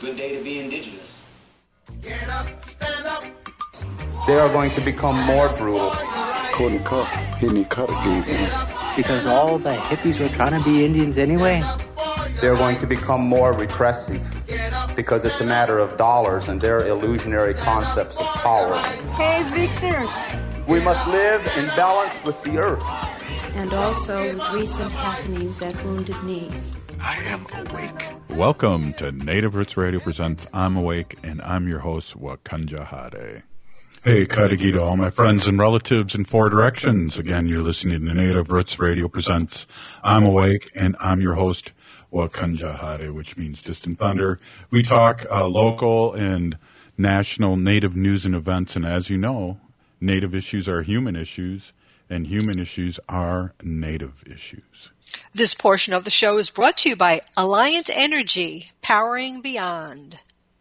Good day to be indigenous. Get up, stand up. They are going to become more brutal. Couldn't cut. Hitting cut again. Because all the hippies were trying to be Indians anyway. They're going to become more repressive because it's a matter of dollars and their illusionary concepts of power. Hey, Victor. We must live in balance with the earth. And also with recent happenings at Wounded Knee. I am awake. Welcome to Native Roots Radio presents I'm Awake, and I'm your host, Wakanja Hade. Hey, Kadagi to all my friends and relatives in four directions. Again, you're listening to Native Roots Radio presents I'm Awake, and I'm your host, Wakanja Hade, which means Distant Thunder. We talk local and national Native news and events, and as you know, Native issues are human issues, and human issues are Native issues. This portion of the show is brought to you by Alliant Energy, powering beyond.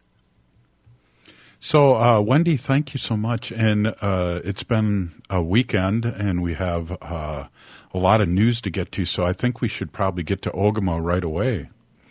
So, Wendy, thank you so much. And it's been a weekend, and we have a lot of news to get to, so I think we should probably get to Ogama right away.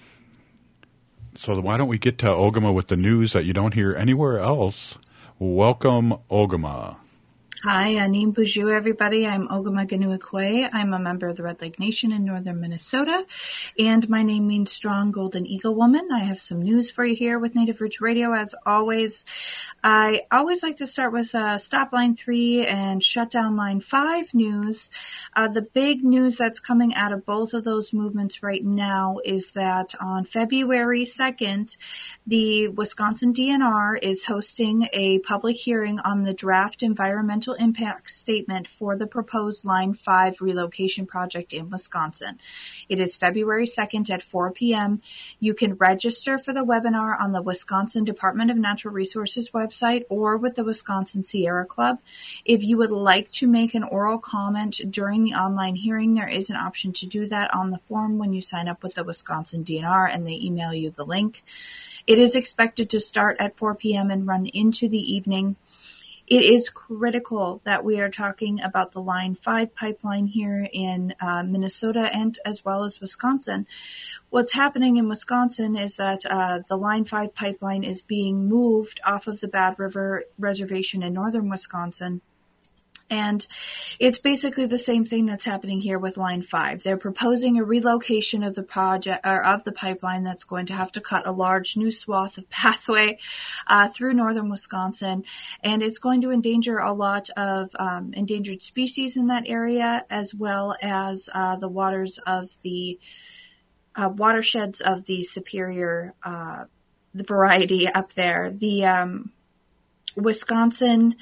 So why don't we get to Ogama with the news that you don't hear anywhere else? Welcome, Ogama. Hi, Anim Buju, everybody. I'm Ogama Ganuakwe. I'm a member of the Red Lake Nation in northern Minnesota, and my name means Strong Golden Eagle Woman. I have some news for you here with Native Roots Radio, as always. I always like to start with Stop Line 3 and Shut Down Line 5 news. The big news that's coming out of both of those movements right now is that on February 2nd, the Wisconsin DNR is hosting a public hearing on the draft environmental impact statement for the proposed Line 5 relocation project in Wisconsin. It is February 2nd at 4 p.m. You can register for the webinar on the Wisconsin Department of Natural Resources website or with the Wisconsin Sierra Club. If you would like to make an oral comment during the online hearing, there is an option to do that on the form when you sign up with the Wisconsin DNR and they email you the link. It is expected to start at 4 p.m. and run into the evening. It is critical that we are talking about the Line 5 pipeline here in Minnesota and as well as Wisconsin. What's happening in Wisconsin is that the Line 5 pipeline is being moved off of the Bad River Reservation in northern Wisconsin. And it's basically the same thing that's happening here with Line 5. They're proposing a relocation of the project or of the pipeline that's going to have to cut a large new swath of pathway through northern Wisconsin, and it's going to endanger a lot of endangered species in that area, as well as the waters of the watersheds of the Superior the variety up there. The Wisconsin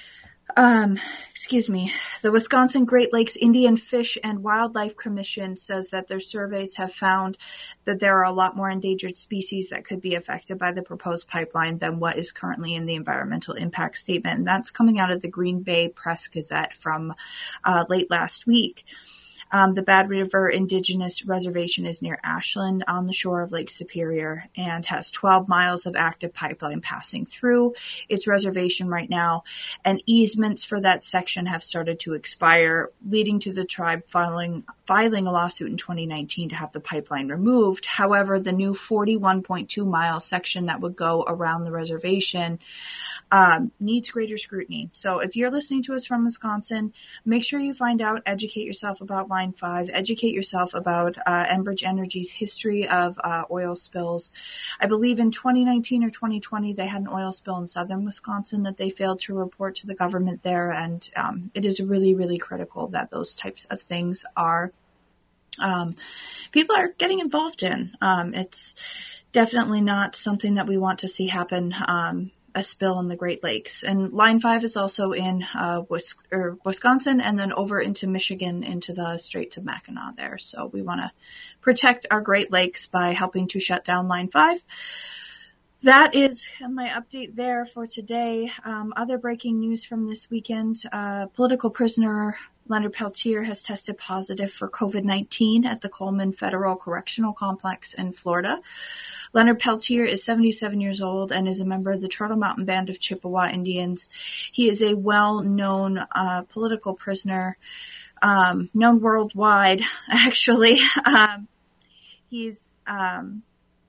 Great Lakes Indian Fish and Wildlife Commission says that their surveys have found that there are a lot more endangered species that could be affected by the proposed pipeline than what is currently in the environmental impact statement. And that's coming out of the Green Bay Press Gazette from late last week. The Bad River Indigenous Reservation is near Ashland on the shore of Lake Superior and has 12 miles of active pipeline passing through its reservation right now. And easements for that section have started to expire, leading to the tribe filing a lawsuit in 2019 to have the pipeline removed. However, the new 41.2 mile section that would go around the reservation needs greater scrutiny. So if you're listening to us from Wisconsin, make sure you find out, educate yourself about Line 5, educate yourself about Enbridge Energy's history of oil spills. I believe in 2019 or 2020, they had an oil spill in southern Wisconsin that they failed to report to the government there, and it is really, really critical that those types of things are people are getting involved in. It's definitely not something that we want to see happen, a spill in the Great Lakes. And Line 5 is also in Wisconsin and then over into Michigan, into the Straits of Mackinac there. So we want to protect our Great Lakes by helping to shut down Line 5. That is my update there for today. Other breaking news from this weekend, political prisoner Leonard Peltier has tested positive for COVID-19 at the Coleman Federal Correctional Complex in Florida. Leonard Peltier is 77 years old and is a member of the Turtle Mountain Band of Chippewa Indians. He is a well-known political prisoner, known worldwide, actually. He's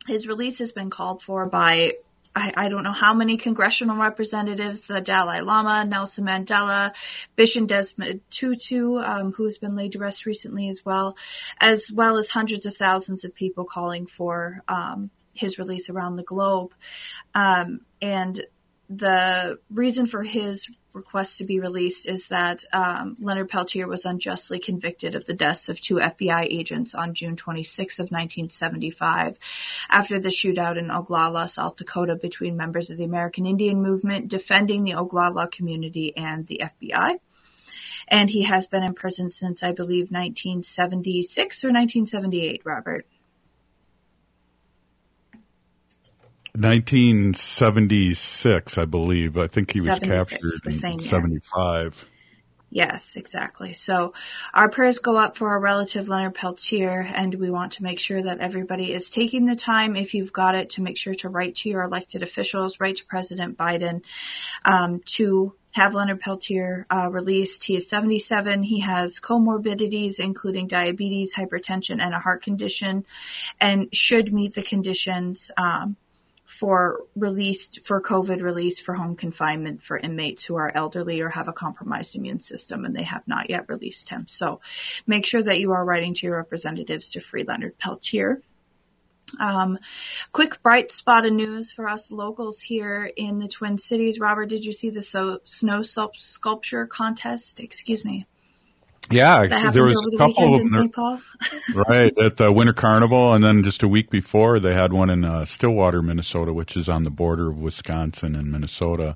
His release has been called for by I don't know how many congressional representatives, the Dalai Lama, Nelson Mandela, Bishop Desmond Tutu, who's been laid to rest recently as well as hundreds of thousands of people calling for his release around the globe. And the reason for his request to be released is that Leonard Peltier was unjustly convicted of the deaths of 2 FBI agents on June 26 of 1975 after the shootout in Oglala, South Dakota, between members of the American Indian Movement defending the Oglala community and the FBI. And he has been in prison since, I believe, 1976 or 1978, Robert. 1976, I believe. I think he was captured in 75. Yes, exactly. So our prayers go up for our relative Leonard Peltier, and we want to make sure that everybody is taking the time, if you've got it, to make sure to write to your elected officials, write to President Biden, to have Leonard Peltier released. He is 77. He has comorbidities, including diabetes, hypertension, and a heart condition, and should meet the conditions for COVID release for home confinement for inmates who are elderly or have a compromised immune system, and they have not yet released him. So make sure that you are writing to your representatives to free Leonard Peltier. Quick bright spot of news for us locals here in the Twin Cities. Robert, did you see the snow sculpture contest? Excuse me. Yeah, there was over a the couple of in them. St. Paul. Right, at the Winter Carnival, and then just a week before, they had one in Stillwater, Minnesota, which is on the border of Wisconsin and Minnesota.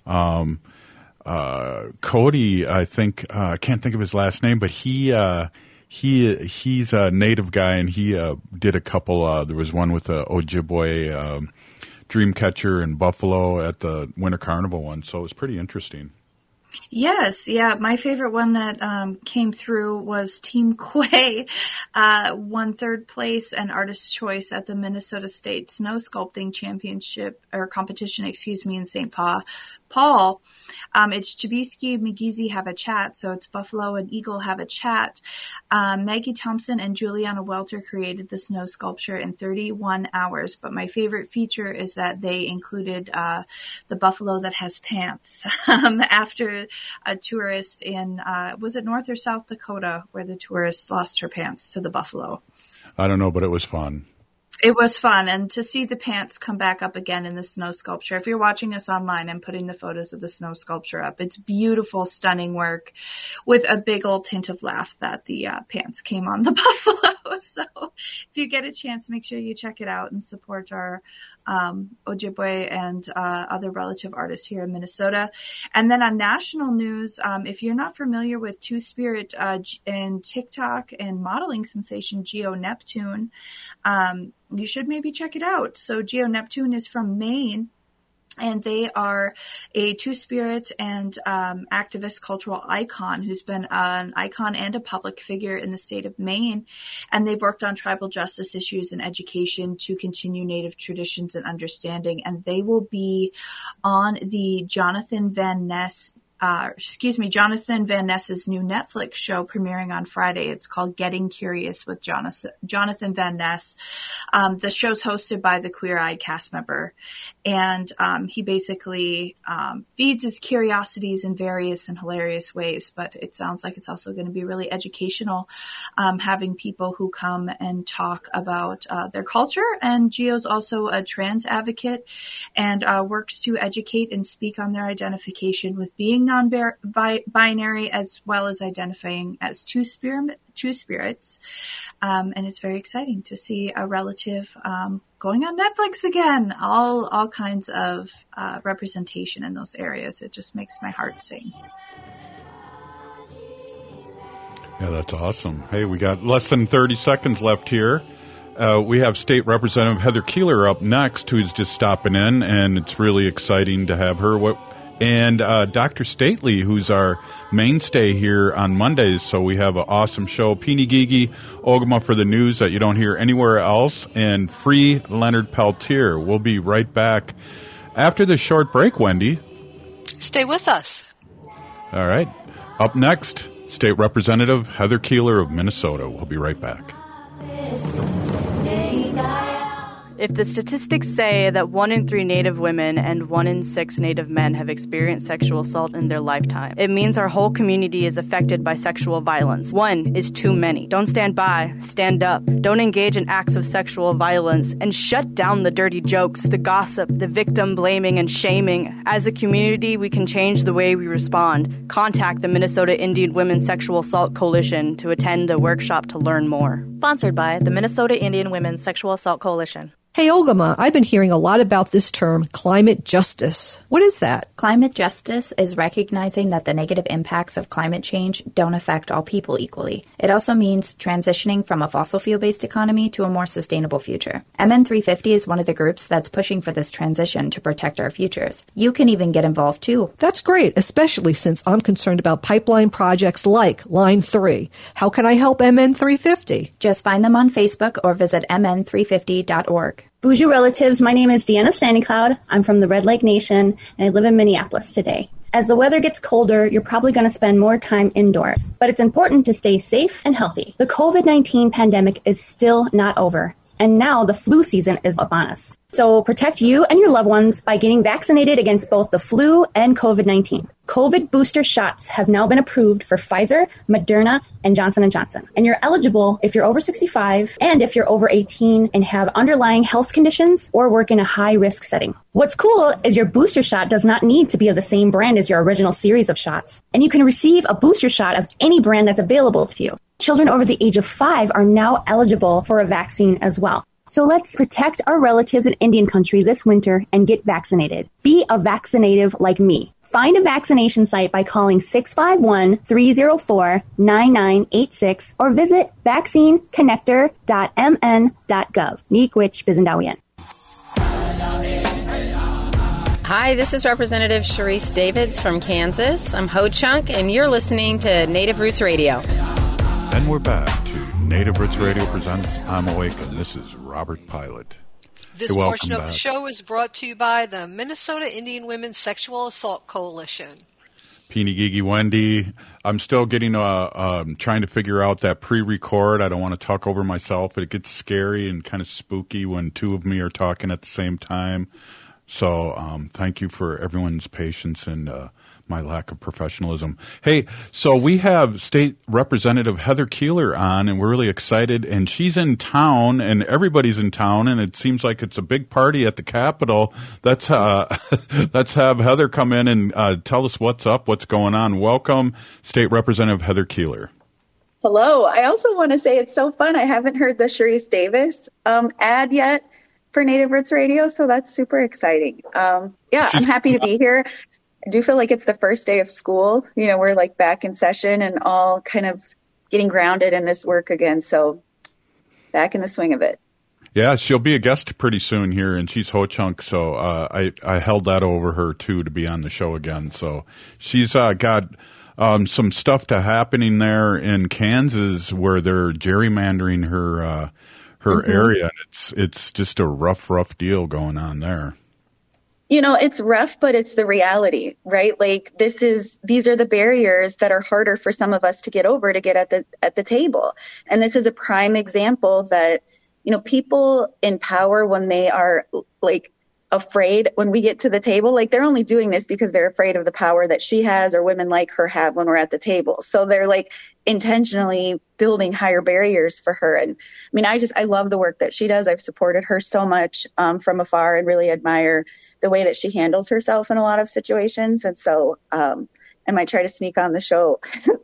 Cody, I think, I can't think of his last name, but he's a native guy, and he did a couple. There was one with the Ojibwe Dreamcatcher in Buffalo at the Winter Carnival one, so it was pretty interesting. Yes, yeah. My favorite one that came through was Team Quay, won 3rd place and Artist's Choice at the Minnesota State Snow Sculpting Championship or competition, in St. Paul. It's Chubisky and McGeezy have a chat, so it's Buffalo and Eagle have a chat. Maggie Thompson and Juliana Welter created the snow sculpture in 31 hours, but my favorite feature is that they included the buffalo that has pants after a tourist in, was it North or South Dakota, where the tourist lost her pants to the buffalo? I don't know, but it was fun. It was fun, and to see the pants come back up again in the snow sculpture. If you're watching us online, I'm putting the photos of the snow sculpture up. It's beautiful, stunning work with a big old hint of laugh that the pants came on the buffalo. So if you get a chance, make sure you check it out and support our Ojibwe and other relative artists here in Minnesota. And then on national news, if you're not familiar with Two-Spirit and TikTok and modeling sensation Geo Neptune, you should maybe check it out. So Geo Neptune is from Maine, and they are a Two-Spirit and activist cultural icon who's been an icon and a public figure in the state of Maine. And they've worked on tribal justice issues and education to continue Native traditions and understanding. And they will be on the Jonathan Van Ness's new Netflix show premiering on Friday. It's called Getting Curious with Jonathan Van Ness. The show's hosted by the Queer Eye cast member, and he basically feeds his curiosities in various and hilarious ways, but it sounds like it's also going to be really educational, having people who come and talk about their culture. And Geo's also a trans advocate and works to educate and speak on their identification with being non-binary, as well as identifying as two spirits. And it's very exciting to see a relative going on Netflix again. All kinds of representation in those areas. It just makes my heart sing. Yeah, that's awesome. Hey, we got less than 30 seconds left here. We have State Representative Heather Keeler up next, who's just stopping in, and it's really exciting to have her. And Dr. Stately, who's our mainstay here on Mondays. So we have an awesome show. Peeny Gigi, Ogama for the news that you don't hear anywhere else, and free Leonard Peltier. We'll be right back after this short break, Wendy. Stay with us. All right. Up next, State Representative Heather Keeler of Minnesota. We'll be right back. If the statistics say that 1 in 3 Native women and 1 in 6 Native men have experienced sexual assault in their lifetime, it means our whole community is affected by sexual violence. 1 is too many. Don't stand by. Stand up. Don't engage in acts of sexual violence, and shut down the dirty jokes, the gossip, the victim blaming and shaming. As a community, we can change the way we respond. Contact the Minnesota Indian Women's Sexual Assault Coalition to attend a workshop to learn more. Sponsored by the Minnesota Indian Women's Sexual Assault Coalition. Hey, Ogama, I've been hearing a lot about this term, climate justice. What is that? Climate justice is recognizing that the negative impacts of climate change don't affect all people equally. It also means transitioning from a fossil fuel-based economy to a more sustainable future. MN350 is one of the groups that's pushing for this transition to protect our futures. You can even get involved too. That's great, especially since I'm concerned about pipeline projects like Line 3. How can I help MN350? Just find them on Facebook or visit mn350.org. Bonjour relatives, my name is Deanna Sandycloud. I'm from the Red Lake Nation, and I live in Minneapolis today. As the weather gets colder, you're probably going to spend more time indoors, but it's important to stay safe and healthy. The COVID-19 pandemic is still not over, and now the flu season is upon us. So protect you and your loved ones by getting vaccinated against both the flu and COVID-19. COVID booster shots have now been approved for Pfizer, Moderna, and Johnson & Johnson. And you're eligible if you're over 65 and if you're over 18 and have underlying health conditions or work in a high-risk setting. What's cool is your booster shot does not need to be of the same brand as your original series of shots. And you can receive a booster shot of any brand that's available to you. Children over the age of 5 are now eligible for a vaccine as well. So let's protect our relatives in Indian country this winter and get vaccinated. Be a vaccinative like me. Find a vaccination site by calling 651-304-9986 or visit vaccineconnector.mn.gov. Miigwech Bizendawian. Hi, this is Representative Sharice Davids from Kansas. I'm Ho Chunk, and you're listening to Native Roots Radio. And we're back to Native Roots Radio presents I'm Awake, and this is Robert Pilot. This portion of the show is brought to you by the Minnesota Indian Women's Sexual Assault Coalition. Peeny Gigi Wendy, I'm still getting trying to figure out that pre-record. I don't want to talk over myself, but it gets scary and kind of spooky when two of me are talking at the same time. So thank you for everyone's patience and my lack of professionalism. Hey, so we have State Representative Heather Keeler on, and we're really excited. And she's in town, and everybody's in town, and it seems like it's a big party at the Capitol. Let's have Heather come in and tell us what's up, what's going on. Welcome, State Representative Heather Keeler. Hello. I also want to say it's so fun. I haven't heard the Sharice Davis ad yet for Native Roots Radio, so that's super exciting. I'm happy to be here. I do feel like it's the first day of school. You know, we're like back in session and all kind of getting grounded in this work again. So back in the swing of it. Yeah, she'll be a guest pretty soon here, and she's Ho Chunk, so I held that over her, too, to be on the show again. So she's got some stuff happening there in Kansas where they're gerrymandering her area. It's just a rough deal going on there. You know, it's rough, but it's the reality, right? Like these are the barriers that are harder for some of us to get over to get at the table. And this is a prime example that, you know, people in power, when they are like afraid, when we get to the table, like they're only doing this because they're afraid of the power that she has or women like her have when we're at the table. So they're like intentionally building higher barriers for her. And I mean, I love the work that she does. I've supported her so much from afar and really admire the way that she handles herself in a lot of situations. And so I might try to sneak on the show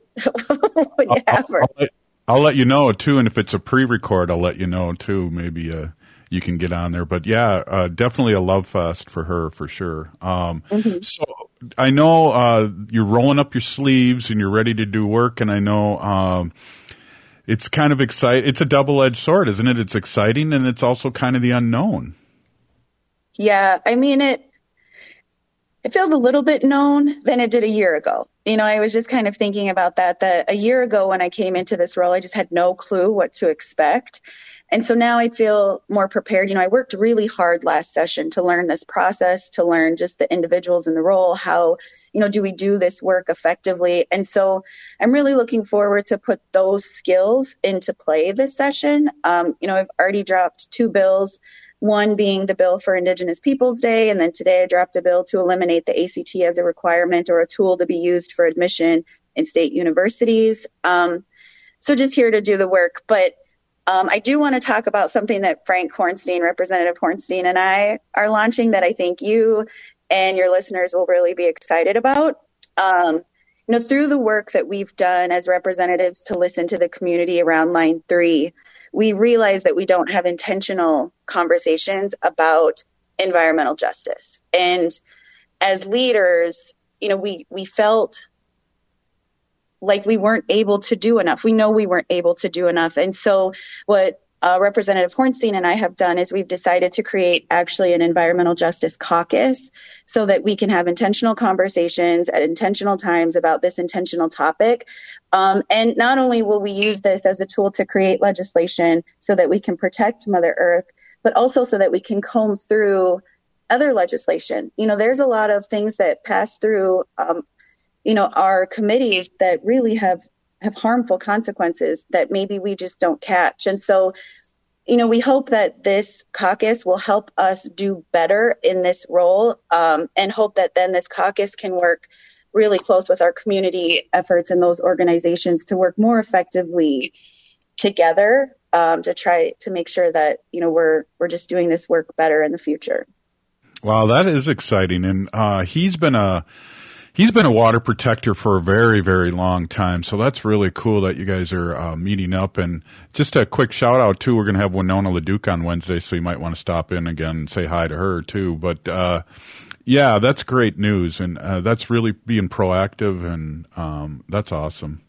when you have her. I'll let you know too. And if it's a pre-record, I'll let you know too. Maybe you can get on there. But yeah, definitely a love fest for her for sure. So I know you're rolling up your sleeves and you're ready to do work. And I know it's kind of exciting. It's a double-edged sword, isn't it? It's exciting and it's also kind of the unknown. Yeah, I mean, it feels a little bit known than it did a year ago. You know, I was just kind of thinking about that a year ago when I came into this role, I just had no clue what to expect. And so now I feel more prepared. You know, I worked really hard last session to learn this process, to learn just the individuals in the role, how, you know, do we do this work effectively? And so I'm really looking forward to put those skills into play this session. You know, I've already dropped 2 bills One being the bill for Indigenous Peoples Day, and then today I dropped a bill to eliminate the ACT as a requirement or a tool to be used for admission in state universities. So just here to do the work. But I do want to talk about something that Frank Hornstein, Representative Hornstein, and I are launching that I think you and your listeners will really be excited about. Through the work that we've done as representatives to listen to the community around Line 3, we realize that we don't have intentional conversations about environmental justice. And as leaders, we felt like we weren't able to do enough. We know we weren't able to do enough. And so what Representative Hornstein and I have done is we've decided to create actually an environmental justice caucus so that we can have intentional conversations at intentional times about this intentional topic. And not only will we use this as a tool to create legislation so that we can protect Mother Earth, but also so that we can comb through other legislation. There's a lot of things that pass through, our committees that really have harmful consequences that maybe we just don't catch. And so, we hope that this caucus will help us do better in this role, and hope that then this caucus can work really close with our community efforts and those organizations to work more effectively together, to try to make sure that, we're just doing this work better in the future. Wow, that is exciting. And he's been a water protector for a very, very long time. So that's really cool that you guys are meeting up. And just a quick shout out too, we're going to have Winona LaDuke on Wednesday, so you might want to stop in again and say hi to her too. But yeah, that's great news. And that's really being proactive, and that's awesome.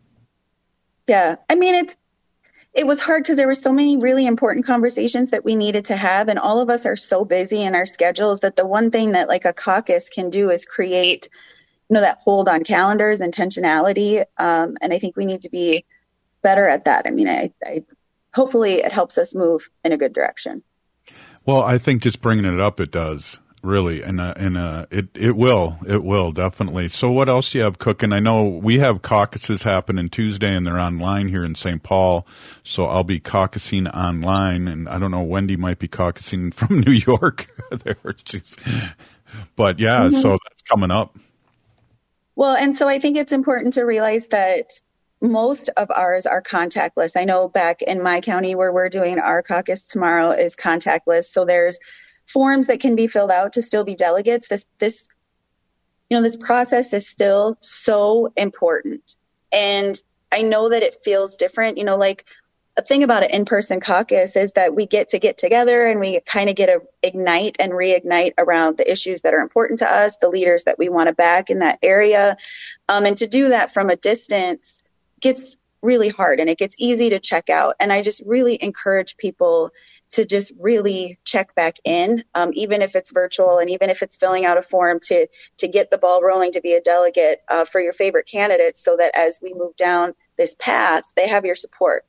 Yeah. I mean, it was hard because there were so many really important conversations that we needed to have. And all of us are so busy in our schedules that the one thing that like a caucus can do is create that hold on calendars, intentionality. And I think we need to be better at that. I mean, I hopefully it helps us move in a good direction. Well, I think just bringing it up, it does really. And it will definitely. So what else do you have cooking? I know we have caucuses happening Tuesday, and they're online here in St. Paul. So I'll be caucusing online, and I don't know, Wendy might be caucusing from New York there. But yeah, So that's coming up. Well, and so I think it's important to realize that most of ours are contactless. I know back in my county where we're doing our caucus tomorrow is contactless. So there's forms that can be filled out to still be delegates. This process is still so important. And I know that it feels different. Like a thing about an in-person caucus is that we get together and we kind of get to ignite and reignite around the issues that are important to us, the leaders that we want to back in that area. And to do that from a distance gets really hard, and it gets easy to check out. And I just really encourage people to just really check back in, even if it's virtual and even if it's filling out a form to get the ball rolling to be a delegate for your favorite candidates, so that as we move down this path, they have your support.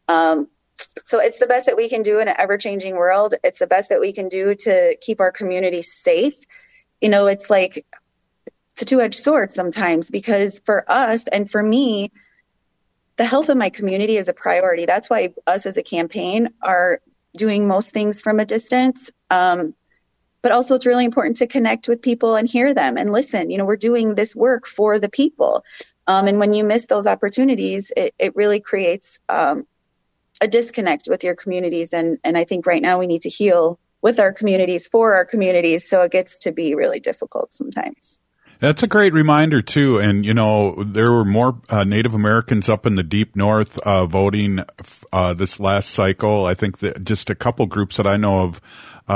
So it's the best that we can do in an ever-changing world. It's the best that we can do to keep our community safe. It's like it's a two-edged sword sometimes, because for us and for me, the health of my community is a priority. That's why us as a campaign are doing most things from a distance. But also it's really important to connect with people and hear them and listen. We're doing this work for the people. And when you miss those opportunities, it really creates a disconnect with your communities. And I think right now we need to heal with our communities, for our communities. So it gets to be really difficult sometimes. That's a great reminder, too. And, there were more Native Americans up in the deep north voting this last cycle. I think that just a couple groups that I know of,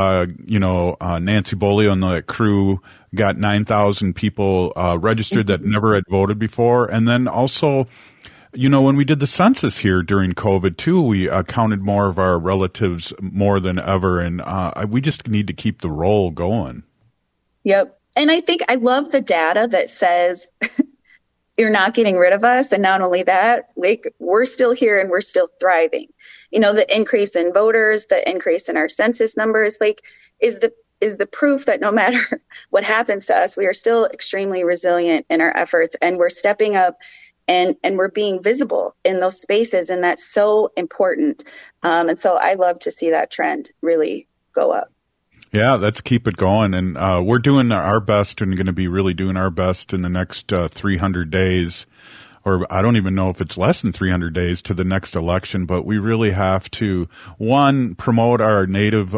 Nancy Bolio and the crew got 9,000 people registered that never had voted before. And then also, when we did the census here during COVID, too, we counted more of our relatives more than ever. And we just need to keep the roll going. Yep. And I think I love the data that says you're not getting rid of us. And not only that, we're still here and we're still thriving. The increase in voters, the increase in our census numbers, is the proof that no matter what happens to us, we are still extremely resilient in our efforts, and we're stepping up and we're being visible in those spaces. And that's so important. And so I love to see that trend really go up. Yeah, let's keep it going. And we're doing our best and going to be really doing our best in the next 300 days. Or I don't even know if it's less than 300 days to the next election, but we really have to, one, promote our native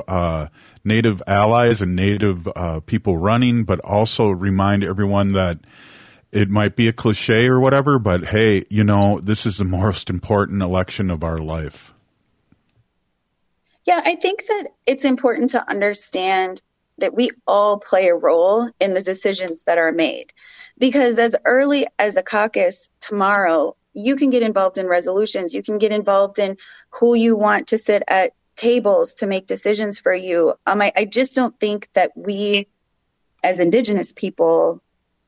allies and native people running, but also remind everyone that it might be a cliche or whatever, but hey, this is the most important election of our life. Yeah, I think that it's important to understand that we all play a role in the decisions that are made. Because as early as a caucus tomorrow, you can get involved in resolutions. You can get involved in who you want to sit at tables to make decisions for you. I just don't think that we, as Indigenous people,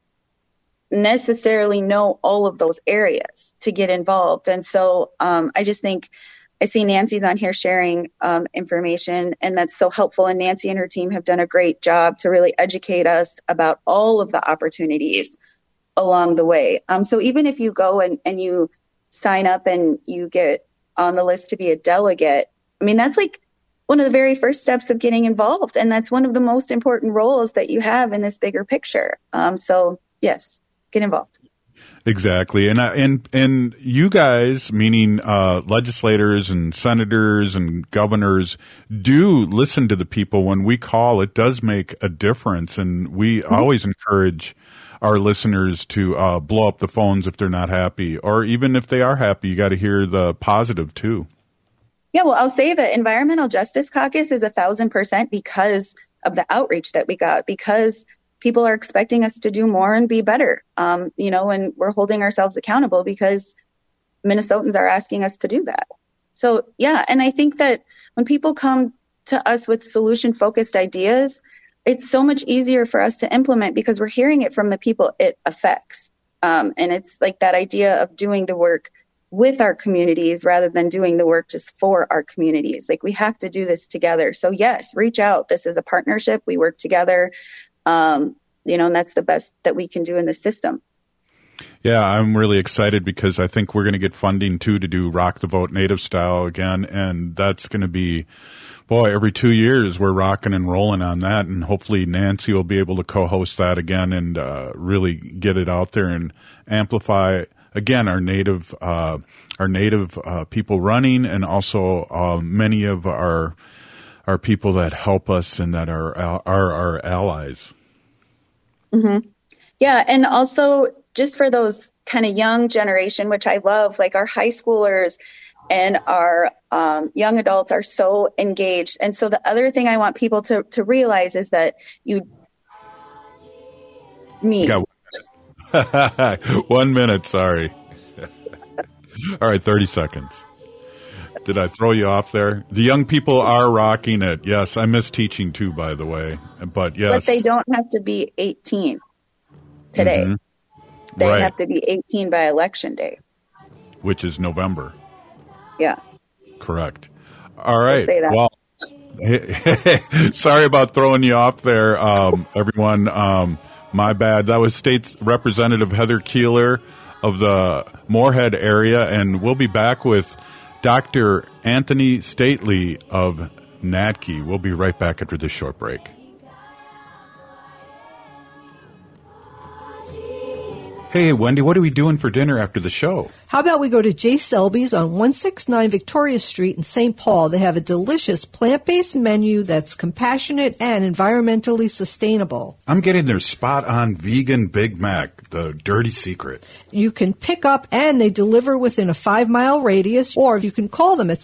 necessarily know all of those areas to get involved. And so I just think I see Nancy's on here sharing information, and that's so helpful. And Nancy and her team have done a great job to really educate us about all of the opportunities along the way. So even if you go and you sign up and you get on the list to be a delegate, I mean, that's like one of the very first steps of getting involved. And that's one of the most important roles that you have in this bigger picture. So yes, get involved. Exactly. And you guys, meaning legislators and senators and governors, do listen to the people when we call. It does make a difference. And we always encourage our listeners to blow up the phones if they're not happy. Or even if they are happy, you got to hear the positive too. Yeah, well, I'll say the Environmental Justice Caucus is 1,000% because of the outreach that we got, because people are expecting us to do more and be better, and we're holding ourselves accountable because Minnesotans are asking us to do that. So, yeah, and I think that when people come to us with solution-focused ideas, it's so much easier for us to implement because we're hearing it from the people it affects. And it's like that idea of doing the work with our communities rather than doing the work just for our communities. Like, we have to do this together. So, yes, reach out. This is a partnership. We work together. And that's the best that we can do in the system. Yeah, I'm really excited because I think we're going to get funding too to do Rock the Vote Native Style again. And that's going to be, every 2 years we're rocking and rolling on that. And hopefully Nancy will be able to co-host that again and really get it out there and amplify again our native people running, and also many of our people that help us and that are our allies. Mm-hmm. Yeah, and also just for those kind of young generation, which I love, like our high schoolers and our young adults are so engaged. And so the other thing I want people to realize is that Yeah. 1 minute, sorry. All right, 30 seconds. Did I throw you off there? The young people are rocking it. Yes, I miss teaching too, by the way. But yes. But they don't have to be 18 today. Mm-hmm. They right. have to be 18 by election day. Which is November. Yeah. Correct. All right. Say that. Well, sorry about throwing you off there, everyone. My bad. That was State Representative Heather Keeler of the Moorhead area, and we'll be back with Dr. Anthony Stately of NADKI. We'll be right back after this short break. Hey, Wendy, what are we doing for dinner after the show? How about we go to J. Selby's on 169 Victoria Street in St. Paul. They have a delicious plant-based menu that's compassionate and environmentally sustainable. I'm getting their spot-on vegan Big Mac, the dirty secret. You can pick up and they deliver within a 5-mile radius, or you can call them at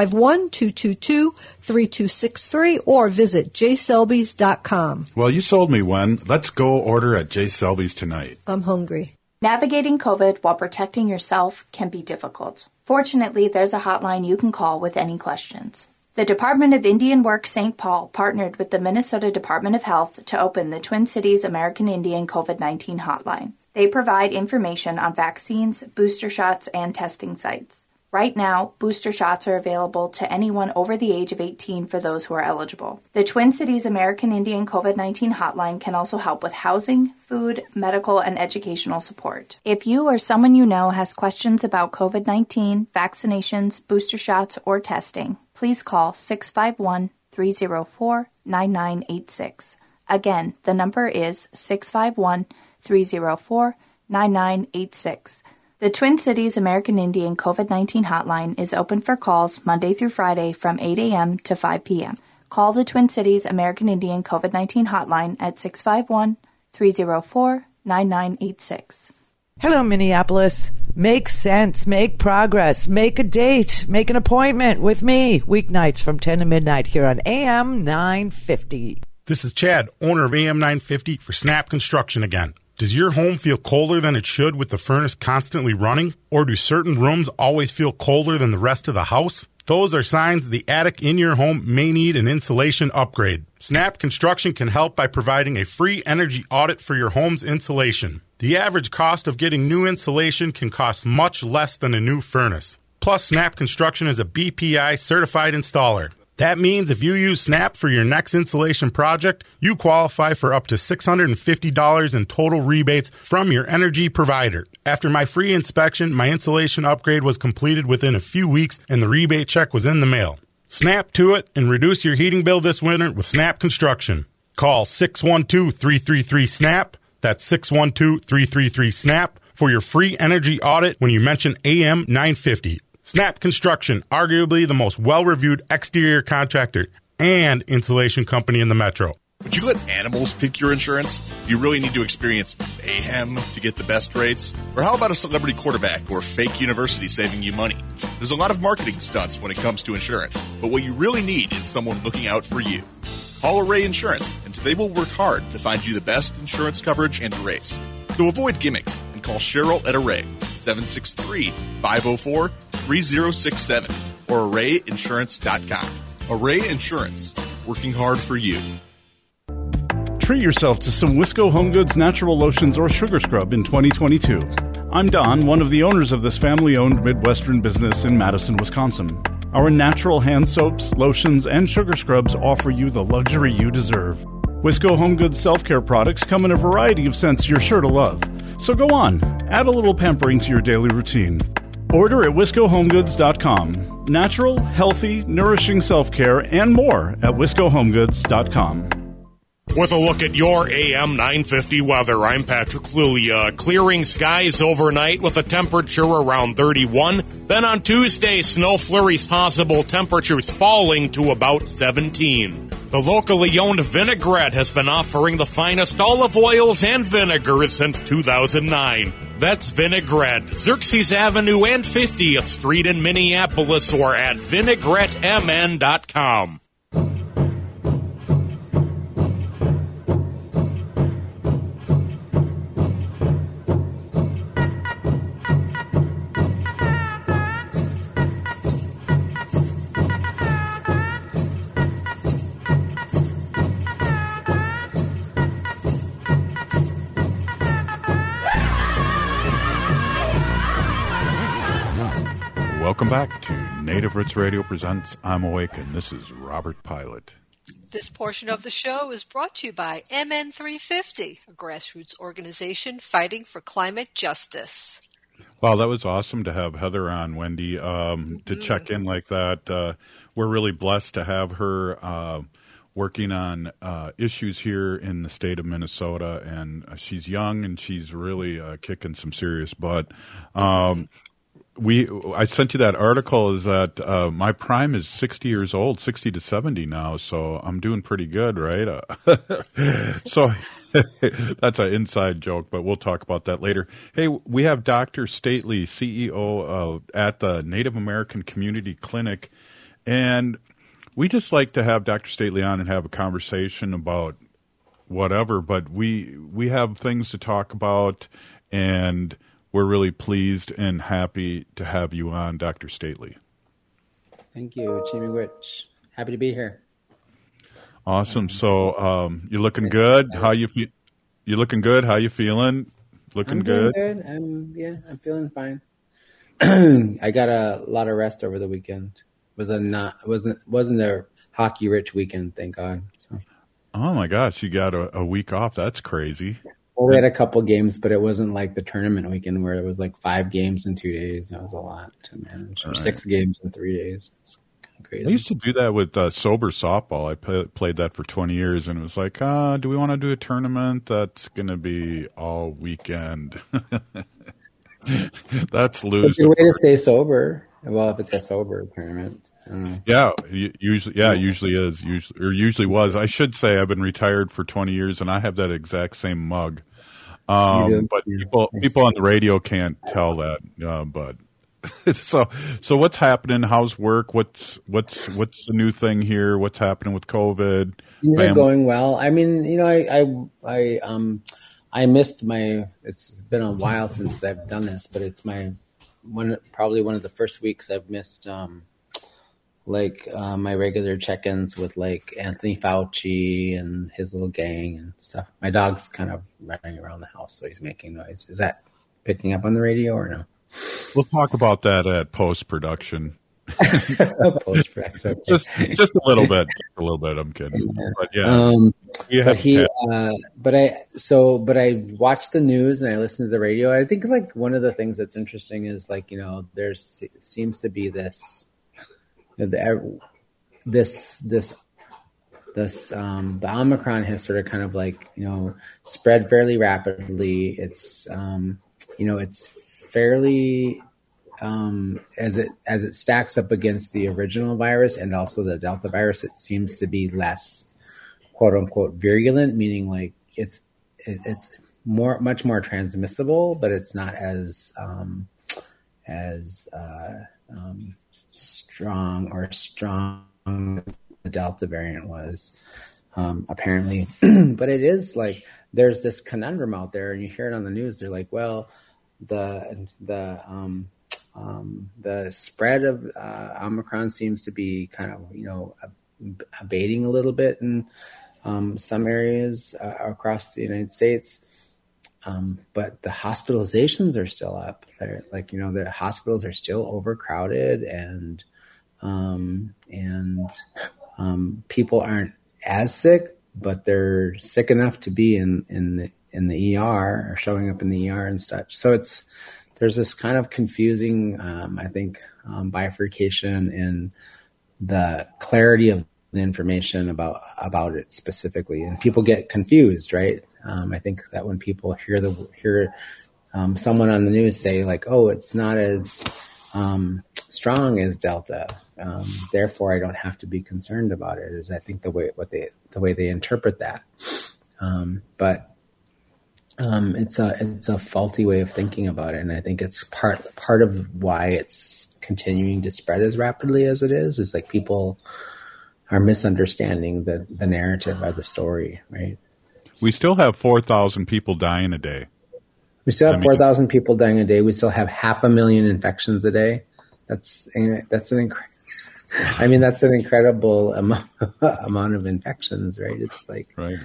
651-222-3263 or visit jselbys.com. Well, you sold me, Wen. Let's go order at J. Selby's tonight. I'm hungry. Navigating COVID while protecting yourself can be difficult. Fortunately, there's a hotline you can call with any questions. The Department of Indian Work St. Paul partnered with the Minnesota Department of Health to open the Twin Cities American Indian COVID-19 hotline. They provide information on vaccines, booster shots, and testing sites. Right now, booster shots are available to anyone over the age of 18 for those who are eligible. The Twin Cities American Indian COVID-19 hotline can also help with housing, food, medical, and educational support. If you or someone you know has questions about COVID-19, vaccinations, booster shots, or testing, please call 651 651-304-9986. Again, the number is 651-304-9986. The Twin Cities American Indian COVID-19 hotline is open for calls Monday through Friday from 8 a.m. to 5 p.m. Call the Twin Cities American Indian COVID-19 hotline at 651-304-9986. Hello, Minneapolis. Make sense. Make progress. Make a date. Make an appointment with me. Weeknights from 10 to midnight here on AM 950. This is Chad, owner of AM 950 for Snap Construction again. Does your home feel colder than it should with the furnace constantly running? Or do certain rooms always feel colder than the rest of the house? Those are signs the attic in your home may need an insulation upgrade. Snap Construction can help by providing a free energy audit for your home's insulation. The average cost of getting new insulation can cost much less than a new furnace. Plus, Snap Construction is a BPI certified installer. That means if you use Snap for your next insulation project, you qualify for up to $650 in total rebates from your energy provider. After my free inspection, my insulation upgrade was completed within a few weeks and the rebate check was in the mail. Snap to it and reduce your heating bill this winter with Snap Construction. Call 612-333-SNAP. That's 612-333-SNAP for your free energy audit when you mention AM 950. Snap Construction, arguably the most well-reviewed exterior contractor and insulation company in the metro. Would you let animals pick your insurance? Do you really need to experience mayhem to get the best rates? Or how about a celebrity quarterback or fake university saving you money? There's a lot of marketing stunts when it comes to insurance, but what you really need is someone looking out for you. Call Array Insurance, and they will work hard to find you the best insurance coverage and rates. So avoid gimmicks and call Cheryl at Array, 763-504-3067 or arrayinsurance.com. Array Insurance, working hard for you. Treat yourself to some Wisco Home Goods natural lotions or sugar scrub in 2022. I'm Don, one of the owners of this family-owned Midwestern business in Madison, Wisconsin. Our natural hand soaps, lotions, and sugar scrubs offer you the luxury you deserve. Wisco Home Goods self-care products come in a variety of scents you're sure to love. So go on, add a little pampering to your daily routine. Order at WiscoHomeGoods.com. Natural, healthy, nourishing self-care and more at WiscoHomeGoods.com. With a look at your AM 950 weather, I'm Patrick Lulia. Clearing skies overnight with a temperature around 31. Then on Tuesday, snow flurries possible, temperatures falling to about 17. The locally owned Vinaigrette has been offering the finest olive oils and vinegars since 2009. That's Vinaigrette, Xerxes Avenue and 50th Street in Minneapolis, or at vinaigrettemn.com. Welcome back to Native Roots Radio presents I'm Awake, and this is Robert Pilot. This portion of the show is brought to you by MN350, a grassroots organization fighting for climate justice. Wow, that was awesome to have Heather on, Wendy, to check in like that. We're really blessed to have her working on issues here in the state of Minnesota, and she's young and she's really kicking some serious butt. I sent you that article. Is that my prime is 60 years old, 60 to 70 now, so I'm doing pretty good, right? So that's an inside joke, but we'll talk about that later. Hey, we have Dr. Stately, CEO at the Native American Community Clinic, and we just like to have Dr. Stately on and have a conversation about whatever, but we have things to talk about, and we're really pleased and happy to have you on, Dr. Stately. Thank you, Jimmy Rich. Happy to be here. Awesome. So you're looking good. How you feel? You're looking good. How you feeling? Looking good. I'm feeling fine. I got a lot of rest over the weekend. Wasn't a hockey rich weekend, thank God. So. Oh my gosh, you got a week off. That's crazy. Well, we had a couple games, but it wasn't like the tournament weekend where it was like 5 games in 2 days. That was a lot to manage. Or 6 games in 3 days. I used to do that with sober softball. I played that for 20 years, and it was like, do we want to do a tournament that's going to be all weekend? That's lose. It's a good way to stay sober. Well, if it's a sober tournament. Yeah, usually was. I should say I've been retired for 20 years, and I have that exact same mug. But people on the radio can't tell that. But so what's happening? How's work? What's the new thing here? What's happening with COVID? Things are going well. I mean, I missed my. It's been a while since I've done this, but it's probably one of the first weeks I've missed. My regular check-ins with like Anthony Fauci and his little gang and stuff. My dog's kind of running around the house, so he's making noise. Is that picking up on the radio or no? We'll talk about that at post-production. Post-production. just a little bit. I'm kidding. But yeah. But I watch the news and I listen to the radio. I think like one of the things that's interesting is like, there seems to be this. The Omicron has sort of kind of like, spread fairly rapidly. It's, it's fairly, as it stacks up against the original virus and also the Delta virus, it seems to be less quote unquote virulent, meaning like it's much more transmissible, but it's not as strong as the Delta variant was, apparently. But it is like there's this conundrum out there, and you hear it on the news. They're like, well, the spread of Omicron seems to be kind of abating a little bit in some areas across the United States. But the hospitalizations are still up there. Like, the hospitals are still overcrowded and people aren't as sick, but they're sick enough to be in the ER or showing up in the ER and such. So there's this kind of confusing, I think, bifurcation in the clarity of the information about it specifically, and people get confused, right? I think that when people hear someone on the news say like, "Oh, it's not as strong as Delta, therefore I don't have to be concerned about it," is I think the way they interpret that. But it's a faulty way of thinking about it, and I think it's part of why it's continuing to spread as rapidly as it is like people are misunderstanding the narrative or the story, right? We still have 4,000 people dying a day. We still have 4,000 people dying a day. We still have 500,000 infections a day. That's an incredible amount of infections, right? It's like, right.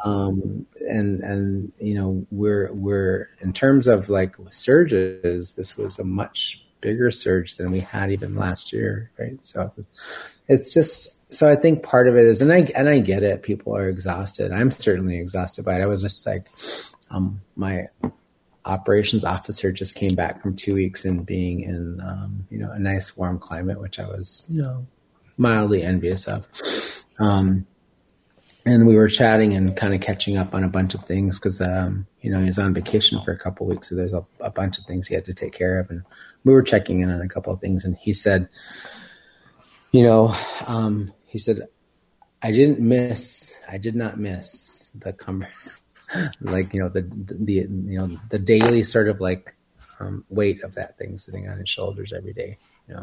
And we're in terms of like surges, this was a much bigger surge than we had even last year, right? So it's just. So I think part of it is, and I get it. People are exhausted. I'm certainly exhausted by it. I was just like, my operations officer just came back from 2 weeks and being in, a nice warm climate, which I was, mildly envious of. And we were chatting and kind of catching up on a bunch of things because, he was on vacation for a couple of weeks. So there's a bunch of things he had to take care of. And we were checking in on a couple of things. And he said, he said, I did not miss the the daily sort of like weight of that thing sitting on his shoulders every day,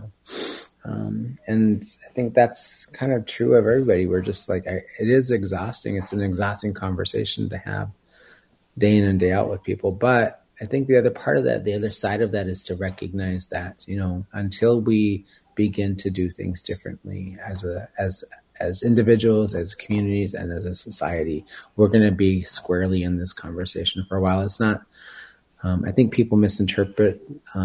and I think that's kind of true of everybody. We're just like, it is exhausting. It's an exhausting conversation to have day in and day out with people. But I think the other side of that is to recognize that, until we begin to do things differently as individuals, as communities, and as a society, we're going to be squarely in this conversation for a while. It's not, I think people misinterpret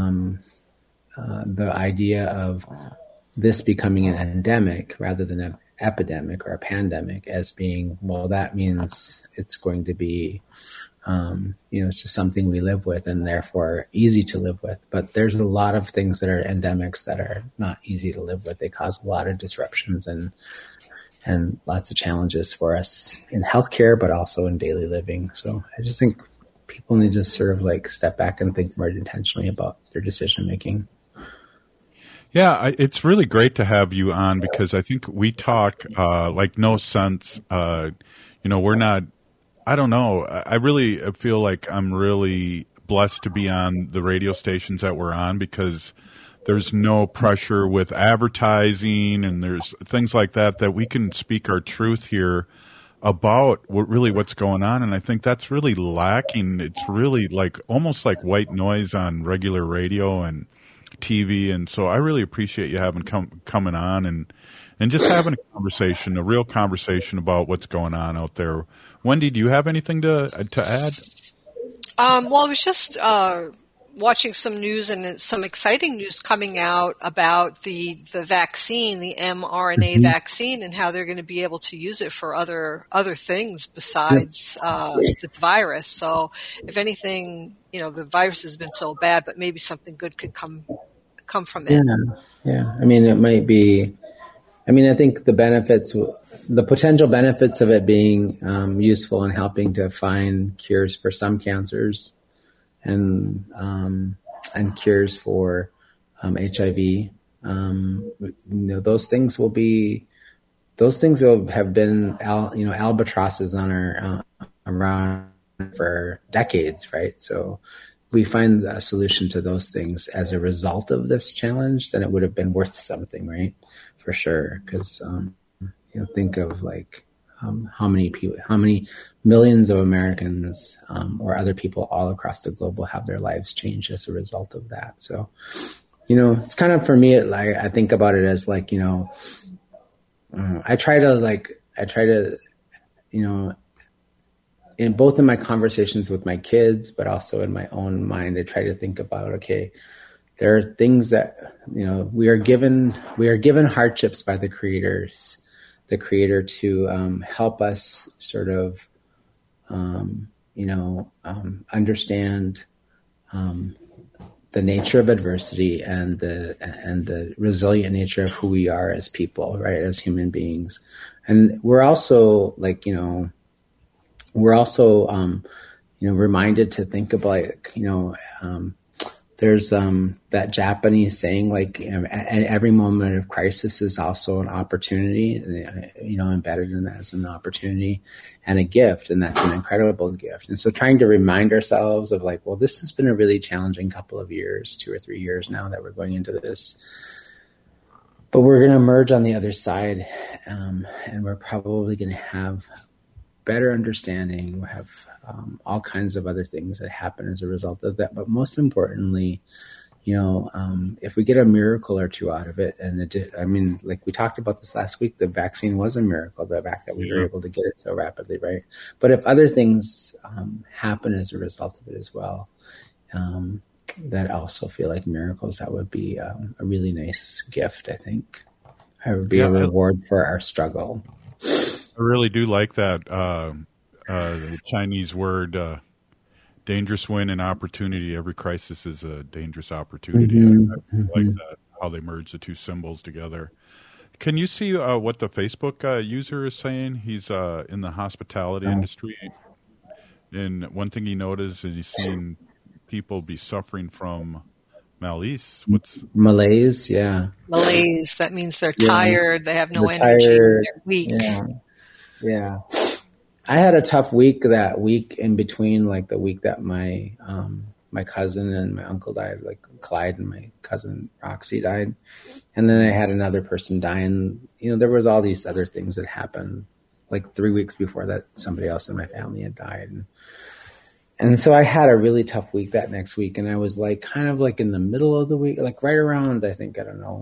the idea of this becoming an endemic rather than an epidemic or a pandemic as being, well, that means it's going to be It's just something we live with and therefore easy to live with. But there's a lot of things that are endemics that are not easy to live with. They cause a lot of disruptions and lots of challenges for us in healthcare, but also in daily living. So I just think people need to sort of like step back and think more intentionally about their decision making. Yeah, it's really great to have you on because I think we talk like no sense. We're not. I don't know. I really feel like I'm really blessed to be on the radio stations that we're on because there's no pressure with advertising and there's things like that we can speak our truth here about what's going on. And I think that's really lacking. It's really like almost like white noise on regular radio and TV. And so I really appreciate you having coming on and just having a real conversation about what's going on out there. Wendy, do you have anything to add? Well, I was just watching some news and some exciting news coming out about the vaccine, the mRNA vaccine, and how they're going to be able to use it for other things besides this virus. So, if anything, the virus has been so bad, but maybe something good could come from it. Yeah. I mean, it might be. I mean, I think the potential benefits of it being useful in helping to find cures for some cancers and cures for HIV. Those things will have been albatrosses on our around for decades, right? So we find a solution to those things as a result of this challenge, then it would have been worth something, right? For sure, because think of like how many millions of Americans or other people all across the globe will have their lives changed as a result of that. So, it's kind of for me. I think about it as like I try to in both in my conversations with my kids, but also in my own mind, I try to think about there are things that, we are given hardships by the creator to help us sort of, understand the nature of adversity and the resilient nature of who we are as people, right, as human beings. And we're also reminded to think about, there's that Japanese saying, like, every moment of crisis is also an opportunity, embedded in that as an opportunity and a gift. And that's an incredible gift. And so trying to remind ourselves of like, well, this has been a really challenging couple of years, 2 or 3 years now that we're going into this, but we're going to emerge on the other side. And we're probably going to have better understanding. We'll have all kinds of other things that happen as a result of that. But most importantly, if we get a miracle or two out of it, and it did, I mean, like we talked about this last week, the vaccine was a miracle, the fact that we were able to get it so rapidly, right? But if other things happen as a result of it as well, that also feel like miracles, that would be a really nice gift, I think. It would be a reward for our struggle. I really do like that. The Chinese word, dangerous win and opportunity. Every crisis is a dangerous opportunity. I like that, how they merge the two symbols together. Can you see what the Facebook user is saying? He's in the hospitality industry. And one thing he noticed is he's seen people be suffering from malaise. What's malaise? Yeah. Malaise. That means they're tired. They have no energy. They're weak. Yeah. I had a tough week that week in between, like the week that my cousin and my uncle died, like Clyde and my cousin Roxy died. And then I had another person die. And, there was all these other things that happened like 3 weeks before that. Somebody else in my family had died. And so I had a really tough week that next week. And I was like, kind of like in the middle of the week, like right around, I think,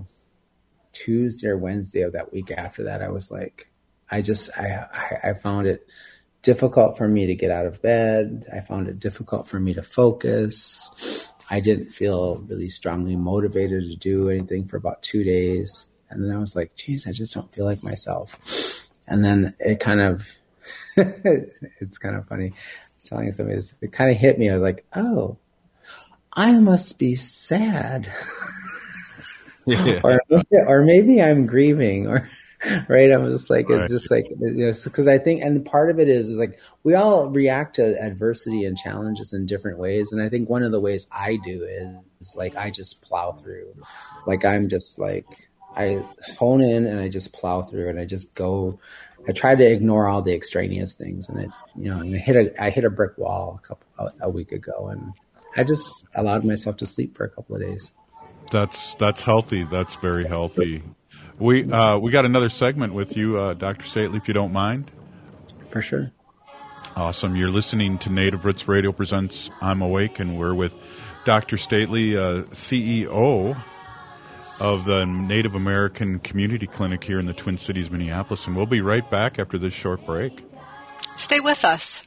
Tuesday or Wednesday of that week after that, I was like, I found it difficult for me to get out of bed. I found it difficult for me to focus. I didn't feel really strongly motivated to do anything for about 2 days. And then I was like, geez, I just don't feel like myself. And then it kind of it's kind of funny. I was telling somebody this, it kind of hit me. I was like, oh, I must be sad. Yeah. or maybe I'm grieving, or right. I'm just like, Right. it's just like, because I think, and part of it is like, we all react to adversity and challenges in different ways. And I think one of the ways I do is like, I just plow through. Like, I'm just like, I hone in and I just plow through, and I just go. I try to ignore all the extraneous things, and I hit a brick wall a week ago, and I just allowed myself to sleep for a couple of days. That's healthy. That's very healthy. We got another segment with you, Dr. Stately, if you don't mind. For sure. Awesome. You're listening to Native Roots Radio presents I'm Awake, and we're with Dr. Stately, CEO of the Native American Community Clinic here in the Twin Cities, Minneapolis. And we'll be right back after this short break. Stay with us.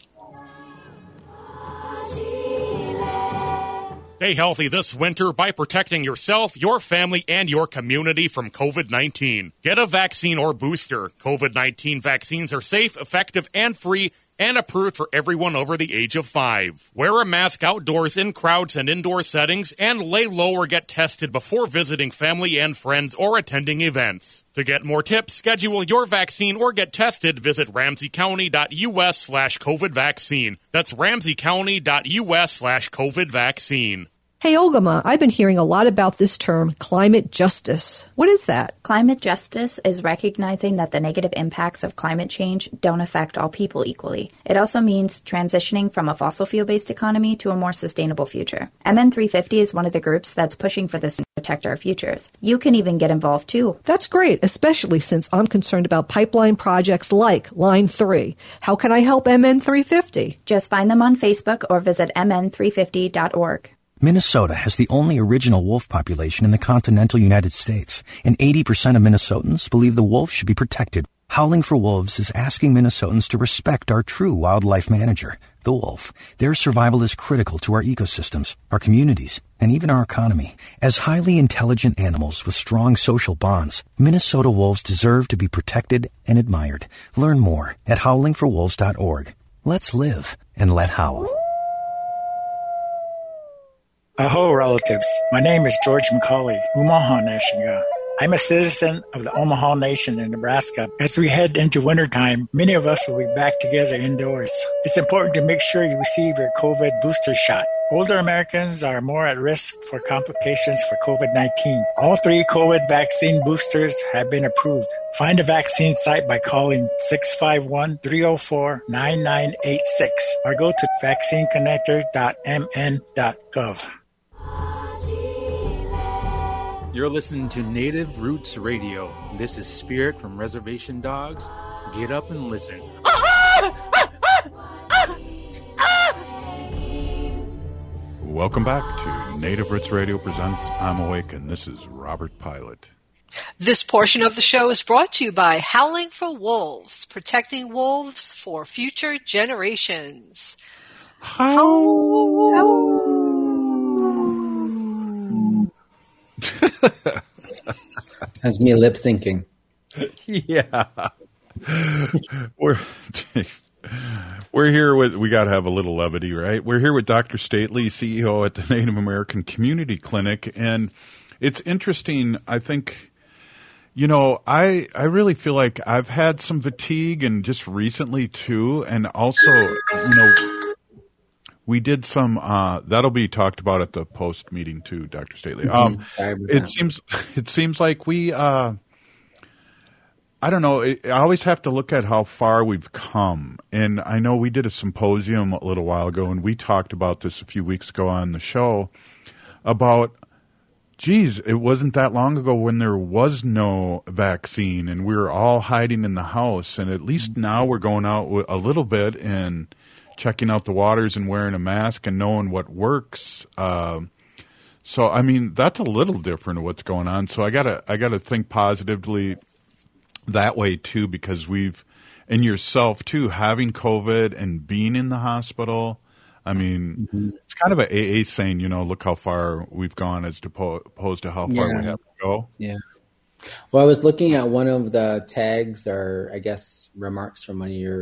Stay healthy this winter by protecting yourself, your family, and your community from COVID-19. Get a vaccine or booster. COVID-19 vaccines are safe, effective, and free, and approved for everyone over the age of 5. Wear a mask outdoors in crowds and indoor settings, and lay low or get tested before visiting family and friends or attending events. To get more tips, schedule your vaccine, or get tested, visit ramseycounty.us/COVID vaccine. That's ramseycounty.us/COVID vaccine. Hey, Ogama, I've been hearing a lot about this term, climate justice. What is that? Climate justice is recognizing that the negative impacts of climate change don't affect all people equally. It also means transitioning from a fossil fuel-based economy to a more sustainable future. MN350 is one of the groups that's pushing for this to protect our futures. You can even get involved too. That's great, especially since I'm concerned about pipeline projects like Line 3. How can I help MN350? Just find them on Facebook or visit mn350.org. Minnesota has the only original wolf population in the continental United States, and 80% of Minnesotans believe the wolf should be protected. Howling for Wolves is asking Minnesotans to respect our true wildlife manager, the wolf. Their survival is critical to our ecosystems, our communities, and even our economy. As highly intelligent animals with strong social bonds, Minnesota wolves deserve to be protected and admired. Learn more at howlingforwolves.org. Let's live and let howl. Aho, relatives. My name is George McCauley, Omaha Nation. I'm a citizen of the Omaha Nation in Nebraska. As we head into wintertime, many of us will be back together indoors. It's important to make sure you receive your COVID booster shot. Older Americans are more at risk for complications for COVID-19. All 3 COVID vaccine boosters have been approved. Find a vaccine site by calling 651-304-9986 or go to vaccineconnector.mn.gov. You're listening to Native Roots Radio. This is Spirit from Reservation Dogs. Get up and listen. Welcome back to Native Roots Radio presents I'm Awake, and this is Robert Pilot. This portion of the show is brought to you by Howling for Wolves, protecting wolves for future generations. That's me lip syncing. Yeah. We're here with, we got to have a little levity, right? We're here with Dr. Stately, CEO at the Native American Community Clinic. And it's interesting. I think, I really feel like I've had some fatigue, and just recently too. And also, we did some, that'll be talked about at the post meeting too, Dr. Stately. It seems like we, I don't know. I always have to look at how far we've come. And I know we did a symposium a little while ago, and we talked about this a few weeks ago on the show about, it wasn't that long ago when there was no vaccine and we were all hiding in the house. And at least now we're going out a little bit and checking out the waters and wearing a mask and knowing what works. So, I mean, that's a little different of what's going on. So I gotta think positively that way too, because and yourself too, having COVID and being in the hospital. I mean, It's kind of an AA saying, look how far we've gone as opposed to how far we have to go. Yeah. Well, I was looking at one of the tags, or I guess remarks from one of your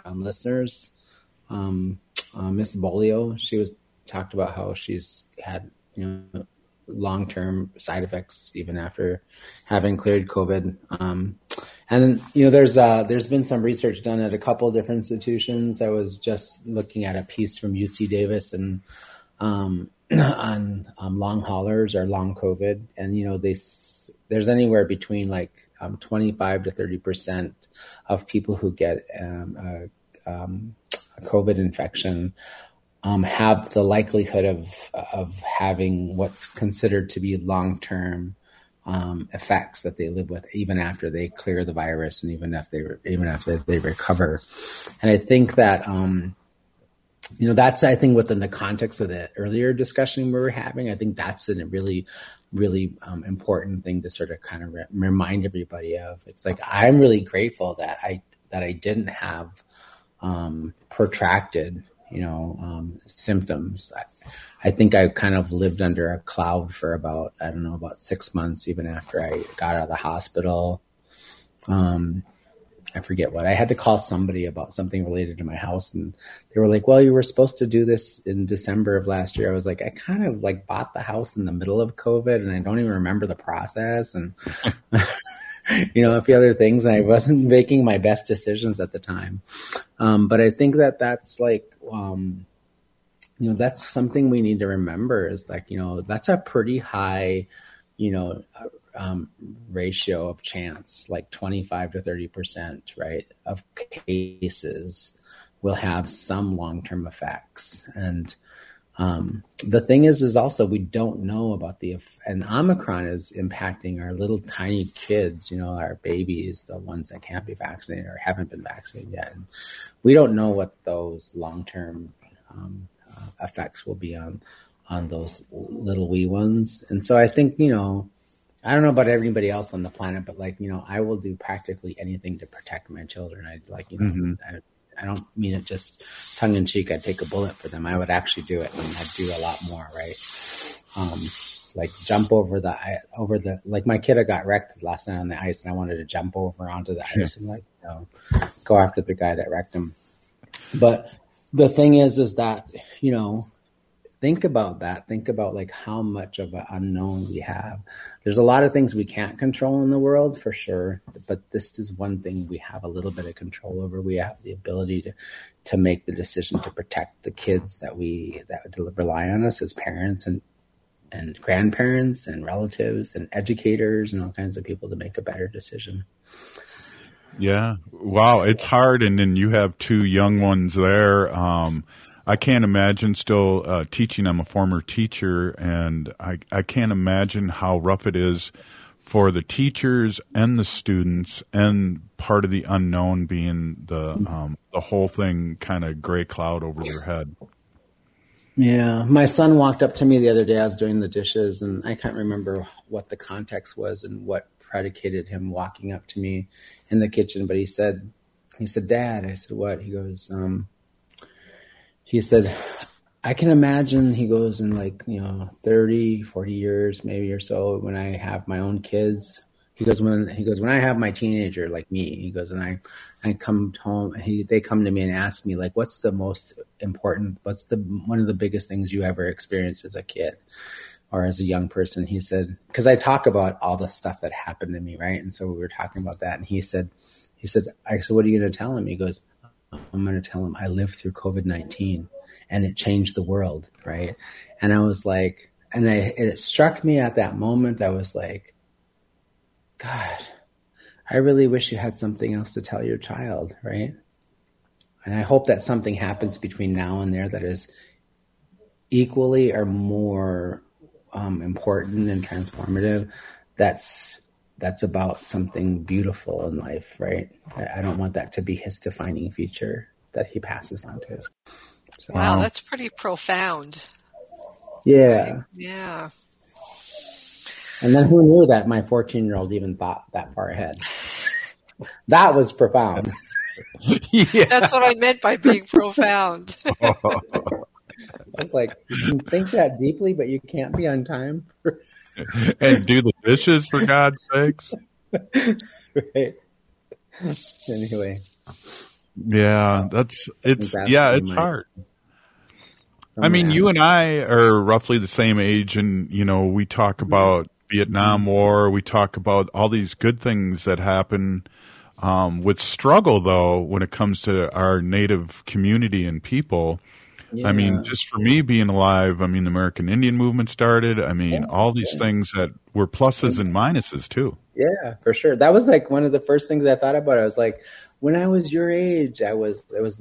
listeners. Miss Bolio, she talked about how she's had, long-term side effects even after having cleared COVID. And there's been some research done at a couple of different institutions. I was just looking at a piece from UC Davis and on long haulers or long COVID, and there's anywhere between 25 to 30% of people who get a COVID infection have the likelihood of having what's considered to be long-term effects that they live with even after they clear the virus and even after they recover. And I think that that's, I think, within the context of the earlier discussion we were having, I think that's a really, really important thing to sort of kind of remind everybody of. It's like, I'm really grateful that I didn't have protracted symptoms. I think I kind of lived under a cloud for about 6 months, even after I got out of the hospital. I forget what. I had to call somebody about something related to my house, and they were like, well, you were supposed to do this in December of last year. I was like, I kind of bought the house in the middle of COVID, and I don't even remember the process, and a few other things. And I wasn't making my best decisions at the time. But I think that's that's something we need to remember is that's a pretty high, ratio of chance, 25 to 30%, right, of cases will have some long-term effects. And the thing is also we don't know about and Omicron is impacting our little tiny kids, our babies, the ones that can't be vaccinated or haven't been vaccinated yet. And we don't know what those long-term effects will be on those little wee ones. And so I think, I don't know about everybody else on the planet, but I will do practically anything to protect my children. I don't mean it just tongue in cheek. I'd take a bullet for them. I would actually do it, and I'd do a lot more, right? Jump over my kid got wrecked last night on the ice, and I wanted to jump over onto the ice and go after the guy that wrecked him. But the thing is that, think about that. Think about how much of an unknown we have. There's a lot of things we can't control in the world for sure, but this is one thing we have a little bit of control over. We have the ability to make the decision to protect the kids that rely on us as parents and grandparents and relatives and educators and all kinds of people to make a better decision. Yeah. Wow. It's hard. And then you have two young ones there. I can't imagine still teaching. I'm a former teacher, and I can't imagine how rough it is for the teachers and the students, and part of the unknown being the whole thing kind of gray cloud over their head. Yeah. My son walked up to me the other day. I was doing the dishes, and I can't remember what the context was and what predicated him walking up to me in the kitchen. But he said, Dad. I said, what? He goes, he said, I can imagine, he goes, in 30, 40 years maybe or so, when I have my own kids. He goes, when I have my teenager like me, he goes, and I come home, they come to me and ask me, what's the most important, one of the biggest things you ever experienced as a kid or as a young person? He said, because I talk about all the stuff that happened to me, right? And so we were talking about that, and he said, I said, what are you going to tell him? He goes, I'm going to tell him I lived through COVID-19 and it changed the world, right? And I was like, it struck me at that moment. I was like, God, I really wish you had something else to tell your child, right? And I hope that something happens between now and there that is equally or more important and transformative. That's about something beautiful in life, right? I don't want that to be his defining feature that he passes on to his. So, wow, that's pretty profound. Yeah. Right? Yeah. And then who knew that my 14-year-old even thought that far ahead? That was profound. Yeah. That's what I meant by being profound. I was like, you can think that deeply, but you can't be on time. And do the dishes, for God's sakes. Right. Anyway. Yeah, it's hard. I mean, you and I are roughly the same age, and we talk about Vietnam War. We talk about all these good things that happen. With struggle, though, when it comes to our Native community and people. Yeah. I mean, just for me being alive, I mean, the American Indian movement started. I mean, all these things that were pluses and minuses too. Yeah, for sure. That was like one of the first things I thought about. I was like, when I was your age, it was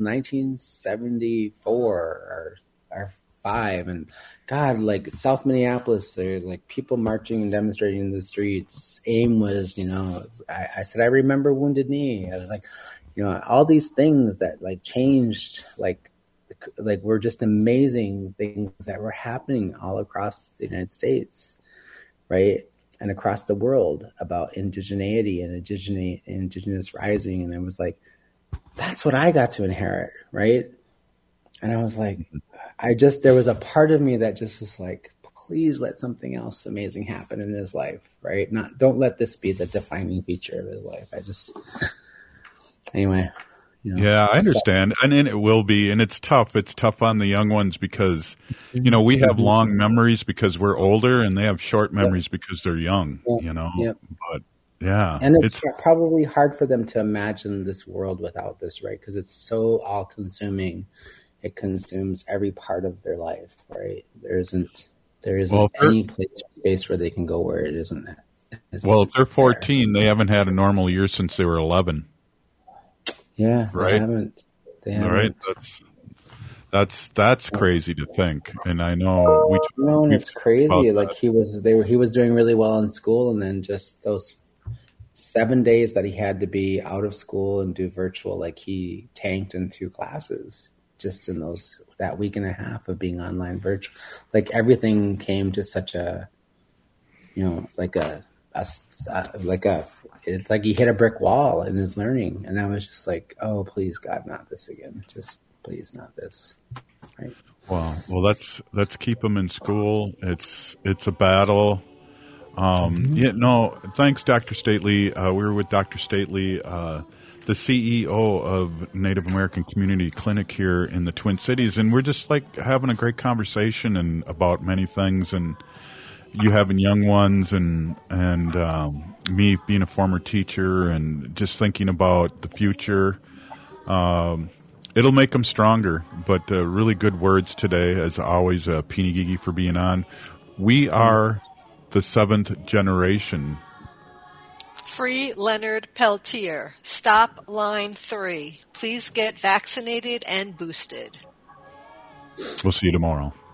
1974 or 5, and God, like South Minneapolis, there like people marching and demonstrating in the streets. AIM was, I said, I remember Wounded Knee. I was like, all these things that like changed, like were just amazing things that were happening all across the United States, right? And across the world about indigeneity and indigenous rising. And I was like, that's what I got to inherit, right? And I was like, there was a part of me that just was like, please let something else amazing happen in his life, right? Don't let this be the defining feature of his life. Anyway. Yeah, I understand. And it will be, and it's tough. It's tough on the young ones because, we have long memories because we're older, and they have short memories because they're young, Yep. But yeah. And it's probably hard for them to imagine this world without this, right? Because it's so all-consuming. It consumes every part of their life, right? There isn't any space where they can go where it isn't. Well, if they're 14, they haven't had a normal year since they were 11. Yeah, right. They haven't. Right. That's crazy to think, and I know and it's crazy. Like he was doing really well in school, and then just those 7 days that he had to be out of school and do virtual, like he tanked in 2 classes just in that week and a half of being online virtual. Like everything came to such a, it's like he hit a brick wall in his learning. And I was just like, oh, please, God, not this again. Just please, not this. Right. Wow. Well, let's keep him in school. It's a battle. Thanks, Dr. Stately. We were with Dr. Stately, the CEO of Native American Community Clinic here in the Twin Cities. And we're just like having a great conversation and about many things, and you having young ones and me being a former teacher and just thinking about the future. It'll make them stronger, but really good words today, as always, Peeny Gigi for being on. We are the 7th generation. Free Leonard Peltier. Stop line 3. Please get vaccinated and boosted. We'll see you tomorrow.